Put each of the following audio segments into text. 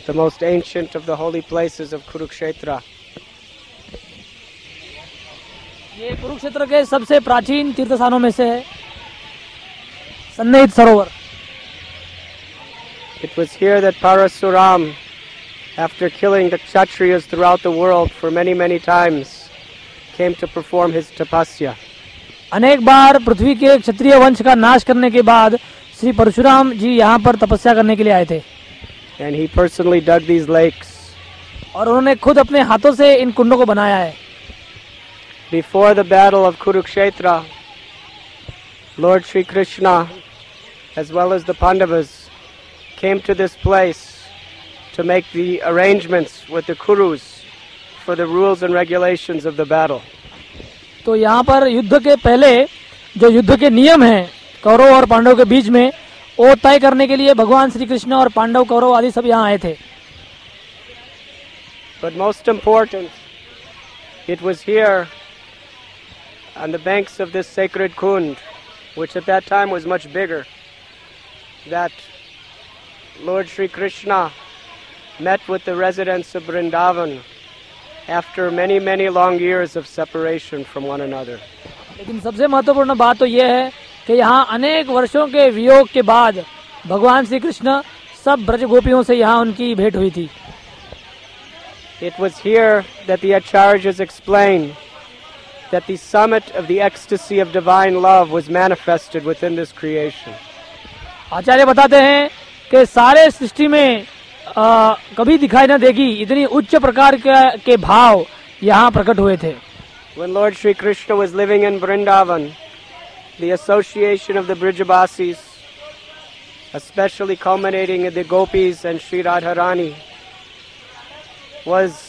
the most ancient of the holy places of Kurukshetra. ये कुरुक्षेत्र के सबसे प्राचीन तीर्थ स्थानों में से है सन्निहित सरोवर. It was here that Parasuram, after killing the Kshatriyas throughout the world for many times, came to perform his tapasya. अनेक बार पृथ्वी के क्षत्रिय वंश का नाश करने के बाद श्री परशुराम जी यहाँ पर तपस्या करने के लिए आए थे. And he personally dug these lakes. और उन्होंने खुद अपने हाथों से इन कुंडों को बनाया है. Before the battle of Kurukshetra, Lord Shri Krishna, as well as the Pandavas, came to this place to make the arrangements with the Kurus for the rules and regulations of the battle. तो यहाँ पर युद्ध के पहले जो युद्ध के नियम हैं कौरव और पांडव के बीच में वो तय करने के लिए भगवान श्री कृष्ण और पांडव कौरव आदि सब यहाँ आए थे. But most important, it was here on the banks of this sacred Kund, which at that time was much bigger, that Lord Shri Krishna met with the residents of Vrindavan after many long years of separation from one another. लेकिन सबसे महत्वपूर्ण बात तो यह है कि यहाँ अनेक वर्षों के वियोग के बाद भगवान श्री कृष्ण सब ब्रज गोपियों से यहाँ उनकी भेंट हुई थी. It was here that the Acharyas explain that the summit of the ecstasy of divine love was manifested within this creation. आचार्य बताते हैं कि सारे सृष्टि में कभी दिखाई न देगी इतनी उच्च प्रकार के भाव यहाँ प्रकट हुए थे. When Lord Shri Krishna was living in Vrindavan, the association of the Brijabasis, especially culminating in the Gopis and Sri Radharani, was,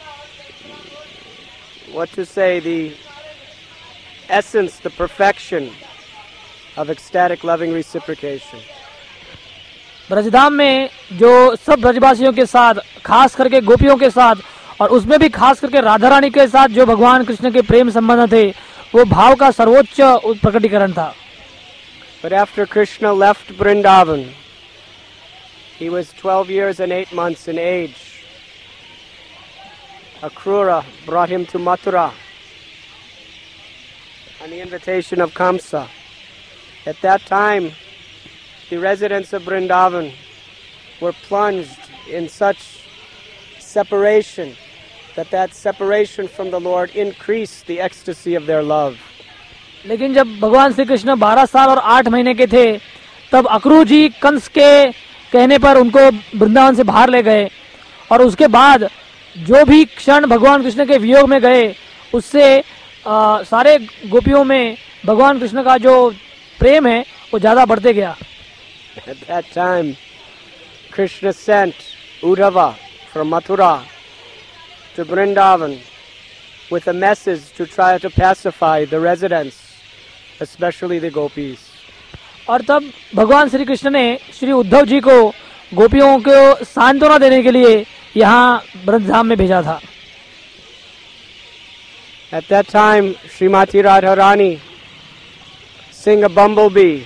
the essence, the perfection of ecstatic loving reciprocation. Brajdham में जो सब ब्रजवासियों के साथ खास करके गोपियों के साथ और उसमें भी खास करके राधा रानी के साथ जो भगवान कृष्ण के प्रेम संबंध थे वो भाव का सर्वोच्च प्रकटीकरण था. But after Krishna left Vrindavan, he was 12 years and 8 months in age. Akrura brought him to Mathura on the invitation of Kamsa. At that time, the residents of Vrindavan were plunged in such separation that separation from the Lord increased the ecstasy of their love. लेकिन जब भगवान श्री कृष्ण 12 साल और 8 महीने के थे तब अक्रूर जी कंस के कहने पर उनको वृंदावन से बाहर ले गए और उसके बाद जो भी क्षण भगवान कृष्ण के वियोग में गए उससे सारे गोपियों में भगवान कृष्ण का जो प्रेम है वो ज्यादा बढ़ते गया. At that time, Krishna sent Uddhava from Mathura to Vrindavan with a message to try to pacify the residents, especially the gopis. और तब भगवान श्री कृष्ण ने श्री उद्धव जी को गोपियों को सांत्वना देने के लिए यहाँ ब्रजधाम में भेजा था. At that time, Srimati Radharani, seeing a bumblebee,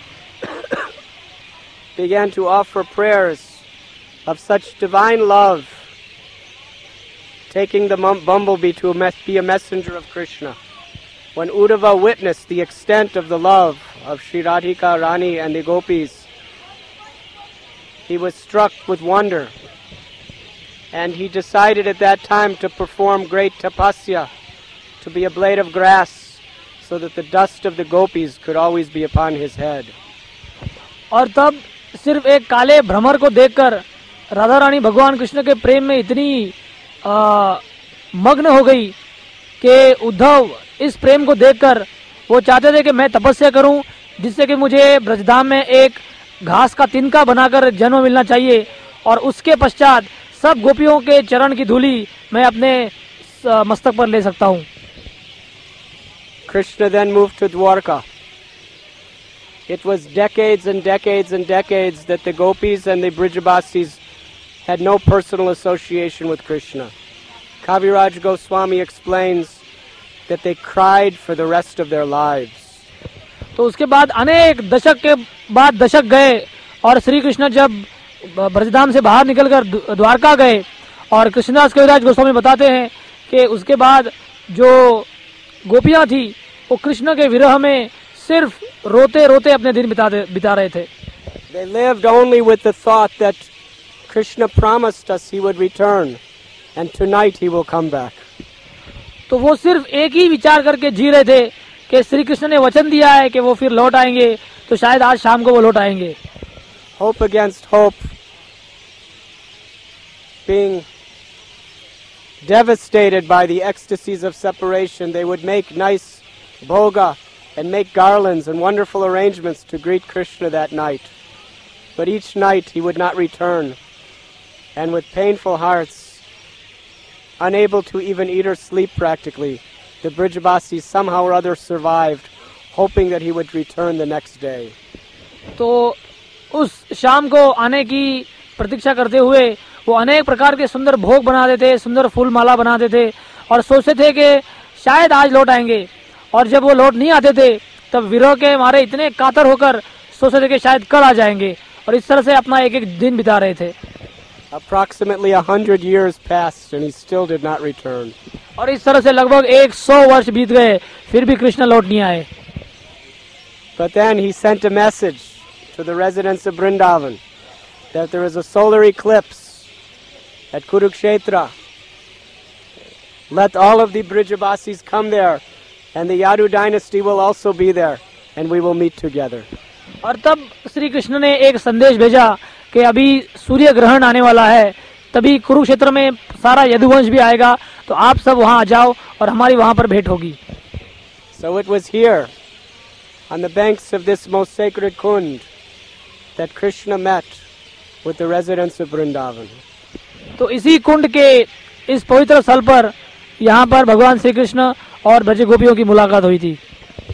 began to offer prayers of such divine love, taking the bumblebee to be a messenger of Krishna. When Uddhava witnessed the extent of the love of Sri Radhika Rani and the gopis, he was struck with wonder, and he decided at that time to perform great tapasya, to be a blade of grass, so that the dust of the gopis could always be upon his head. और तब सिर्फ एक काले भ्रमर को देखकर राधा रानी भगवान कृष्ण के प्रेम में इतनी मग्न हो गई कि उद्धव इस प्रेम को देखकर वो चाहते थे कि मैं तपस्या करूं जिससे कि मुझे ब्रजधाम में एक घास का तिनका बनाकर जन्म मिलना चाहिए और उसके पश्चात सब गोपियों के चरण की धूली मैं अपने मस्तक पर ले सकता हूं. Krishna then moved to Dwarka. It was decades and decades and decades that the gopis and the Brijabasis had no personal association with Krishna. Kaviraj Goswami explains that they cried for the rest of their lives. तो उसके बाद अनेक दशक के बाद दशक गए और श्री कृष्ण जब ब्रजधाम से बाहर निकलकर द्वारका गए। और कृष्णदास कविराज गोस्वामी बताते हैं कि उसके बाद जो गोपियां थी वो कृष्ण के विरह में सिर्फ रोते रोते अपने दिन बिता रहे थे। They lived only with the thought that Krishna promised us he would return and tonight he will come back. तो वो सिर्फ एक ही विचार करके जी रहे थे कि श्री कृष्ण ने वचन दिया है कि वो फिर लौट आएंगे, तो शायद आज शाम को वो लौट आएंगे। Hope against hope, being devastated by the ecstasies of separation, they would make nice bhoga and make garlands and wonderful arrangements to greet Krishna that night. But each night he would not return, and with painful hearts, unable to even eat or sleep practically, the Brijavasis somehow or other survived, hoping that he would return the next day. तो उस शाम को आने की प्रतीक्षा करते हुए वो अनेक प्रकार के सुंदर भोग बनाते थे, सुंदर फूल माला बनाते थे और सोचते थे कि शायद आज लौट आएंगे। और जब वो लौट नहीं आते थे तब विरह के मारे इतने कातर होकर सोचते थे कि शायद कल आ जाएंगे, और इस तरह से अपना एक एक दिन बिता रहे थे। Approximately 100 years passed and he still did not return. और इस तरह से लगभग 100 वर्ष बीत गए, फिर भी कृष्ण लौट नहीं आए। But then he sent a message to the residents of Vrindavan that there is a solar eclipse at Kurukshetra. Let all of the Brijavasis come there, and the Yadu dynasty will also be there, and we will meet together. और तब श्री कृष्ण ने एक संदेश भेजा कि अभी सूर्य ग्रहण आने वाला है, तभी कुरुक्षेत्र में सारा यदुवंश भी आएगा, तो आप सब वहां आ जाओ और हमारी वहां पर भेंट होगी। So it was here, on the banks of this most sacred Kund, that Krishna met with the residents of Vrindavan. तो इसी कुंड के इस पवित्र स्थल पर यहाँ पर भगवान श्री कृष्ण और ब्रज गोपियों की मुलाकात हुई थी।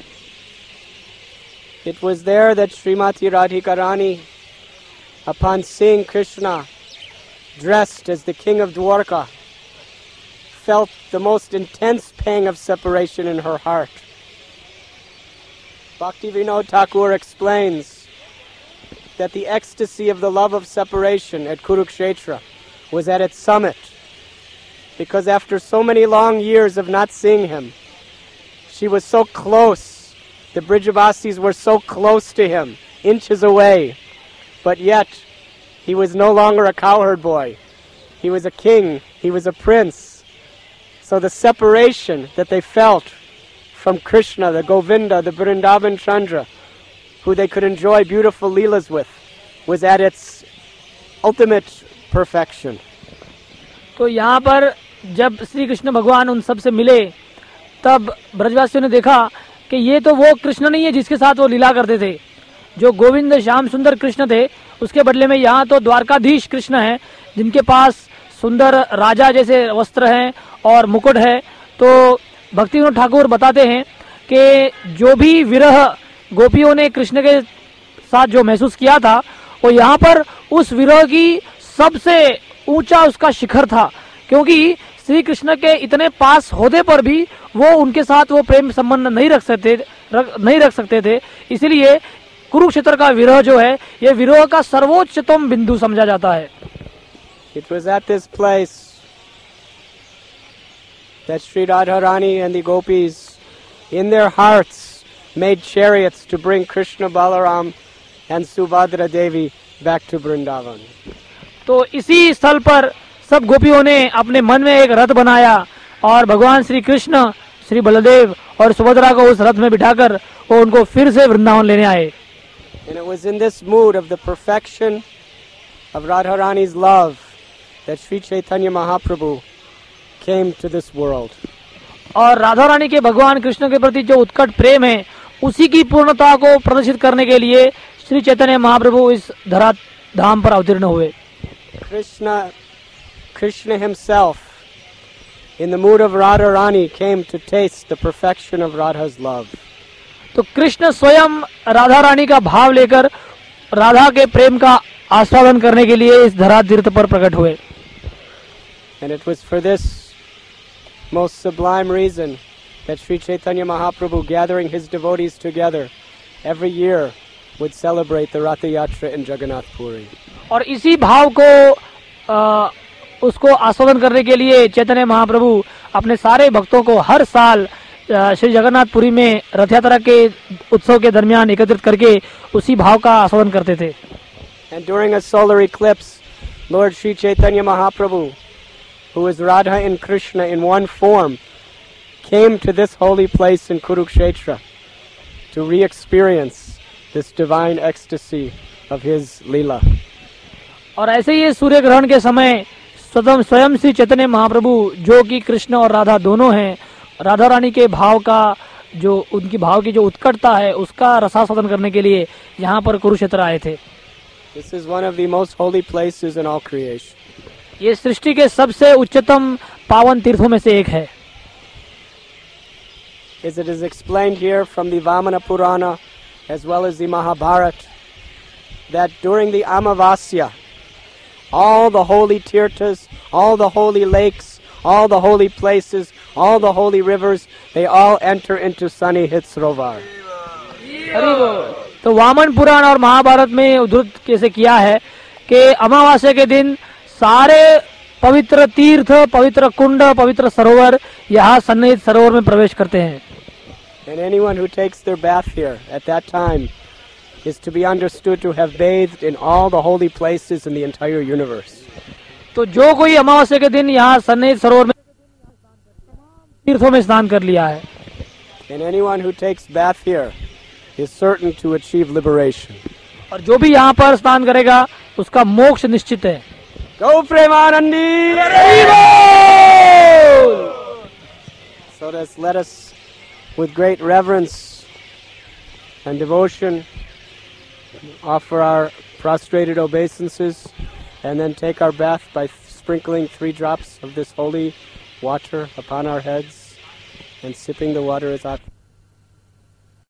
It was there that Srimati Radhika Rani, upon seeing Krishna dressed as the king of Dwarka, felt the most intense pang of separation in her heart. Bhakti Vinod Thakur explains that the ecstasy of the love of separation at Kurukshetra was at its summit, because after so many long years of not seeing him, she was so close. The Brijavasis were so close to him, inches away, but yet he was no longer a cowherd boy. He was a king, he was a prince. So the separation that they felt from Krishna, the Govinda, the Vrindavan Chandra, who they could enjoy beautiful leelas with, was at its ultimate perfection. तो यहाँ पर जब श्री कृष्ण भगवान उन सब से मिले, तब ब्रजवासियों ने देखा कि ये तो वो कृष्ण नहीं है जिसके साथ वो लीला करते थे। जो गोविंद श्याम सुंदर कृष्ण थे, उसके बदले में यहाँ तो द्वारकाधीश कृष्ण हैं, जिनके पास सुंदर राजा जैसे वस्त्र हैं और मुकुट है। तो भक्ति विनोद ठाकुर बताते हैं कि जो भी विरह गोपियों ने कृष्ण के साथ जो महसूस किया था, वो यहाँ पर उस विरह की सबसे ऊंचा उसका शिखर था, क्योंकि श्री कृष्ण के इतने पास होने पर भी वो उनके साथ वो प्रेम संबंध नहीं रख सकते थे। इसलिए कुरुक्षेत्र का विरह जो है, ये विरह का सर्वोच्चतम बिंदु समझा जाता है। It was at this place that Sri Radharani and the gopis, in their hearts, made chariots to bring Krishna, Balaram and Subhadra Devi back to Vrindavan. तो इसी स्थल पर सब गोपियों ने अपने मन में एक रथ बनाया और भगवान श्री कृष्ण, श्री बलदेव और सुभद्रा को उस रथ में बिठाकर वो उनको फिर से वृंदावन लेने आए। And it was in this mood of the perfection of Radharani's love that Sri Chaitanya Mahaprabhu came to this world. और राधा रानी के भगवान कृष्ण के प्रति जो उत्कट प्रेम है, उसी की पूर्णता को प्रदर्शित करने के लिए श्री चैतन्य महाप्रभु इस धरा धाम पर अवतीर्ण हुए। Krishna himself, in the mood of Radharani, came to taste the perfection of Radha's love. तो कृष्ण स्वयं राधा रानी का भाव लेकर राधा के प्रेम का आस्वादन करने के लिए इस धरा तीर्थ पर प्रकट हुए। And it was for this most sublime reason that Sri Chaitanya Mahaprabhu, gathering his devotees together, every year would celebrate the Ratha Yatra in Jagannath Puri. और इसी भाव को उसको आस्वादन करने के लिए चैतन्य महाप्रभु अपने सारे भक्तों को हर साल श्री जगन्नाथपुरी में रथ यात्रा के उत्सव के दरमियान एकत्रित करके उसी भाव का आस्वादन करते थे. And during a solar eclipse, Lord Sri Chaitanya Mahaprabhu, who is Radha and Krishna in one form, came to this holy place in Kurukshetra to re-experience this divine ecstasy of his Leela. और ऐसे ही सूर्य ग्रहण के समय स्वयं श्री चैतन्य महाप्रभु जो कि कृष्ण और राधा दोनों हैं, राधा रानी के भाव का जो उनकी भाव की जो उत्कटता है उसका रसास्वादन करने के लिए यहाँ पर कुरुक्षेत्र आए थे. This is one of the most holy places in all creation. ये सृष्टि के सबसे उच्चतम पावन तीर्थों में से एक है. As it is explained here from the Vamana Purana as well as the Mahabharata, that during the Amavasya, all the holy tirthas, all the holy lakes, all the holy places, all the holy rivers, they all enter into Sannihit Sarovar. तो वामन पुराण और महाभारत में उद्धृत कैसे किया है कि अमावास्या के दिन सारे पवित्र तीर्थ, पवित्र कुंड, पवित्र सरोवर यहाँ सन्निहित सरोवर में प्रवेश करते हैं. And anyone who takes their bath here at that time is to be understood to have bathed in all the holy places in the entire universe. तो जो कोई अमावस्या के दिन यहाँ सन्निहित सरोवर में तीर्थों में स्नान कर लिया है. And anyone who takes bath here is certain to achieve liberation. और जो भी यहाँ पर स्नान करेगा उसका मोक्ष निश्चित है. Go Premanandi! So let us, with great reverence and devotion, offer our prostrated obeisances and then take our bath by sprinkling 3 drops of this holy water upon our heads and sipping the water as our